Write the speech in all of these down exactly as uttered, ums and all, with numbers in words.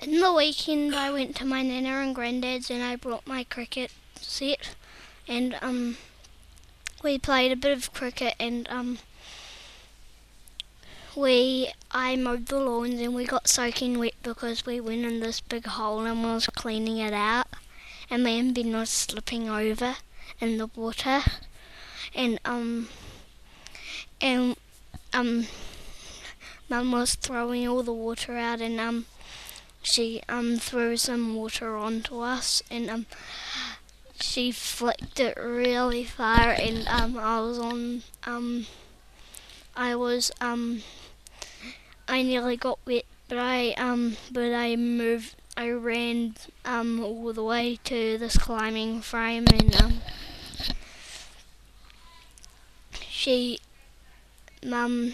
In the weekend I went to my nana and granddad's and I brought my cricket set and um we played a bit of cricket and um we I mowed the lawns and we got soaking wet because we went in this big hole and was cleaning it out and me and Ben was slipping over in the water and um and um Mum was throwing all the water out and um she um threw some water onto us and um she flicked it really far and um I was on um I was um I nearly got wet but I um but I moved I ran um all the way to this climbing frame and um she mum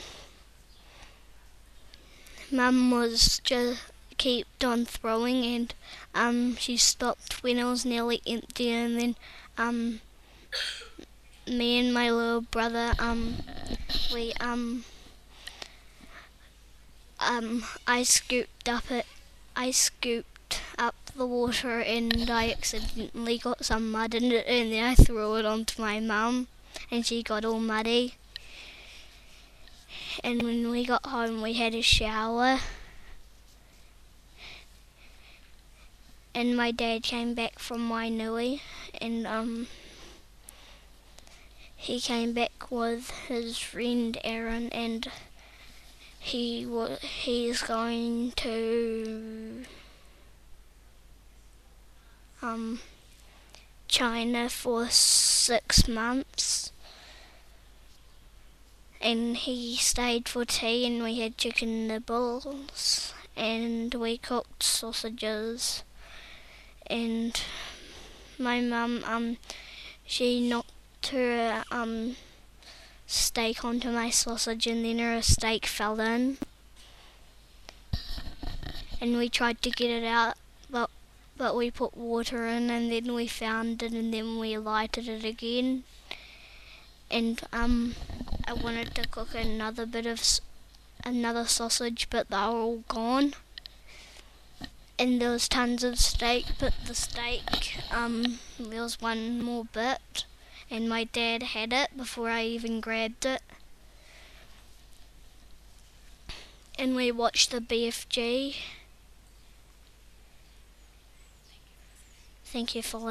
mum was just kept on throwing and um she stopped when it was nearly empty and then um me and my little brother um we um um I scooped up it I scooped up the water and I accidentally got some mud in it and then I threw it onto my mum and she got all muddy. And when we got home we had a shower and my dad came back from Wainui and um he came back with his friend Aaron and he wa- he's going to um China for six months and he stayed for tea and we had chicken nibbles and we cooked sausages and my mum um she knocked her um steak onto my sausage and then her steak fell in and we tried to get it out but but we put water in and then we found it and then we lighted it again and um I wanted to cook another bit of s- another sausage but they were all gone and there was tons of steak but the steak um there was one more bit and my dad had it before I even grabbed it and we watched the B F G. Thank you for listening.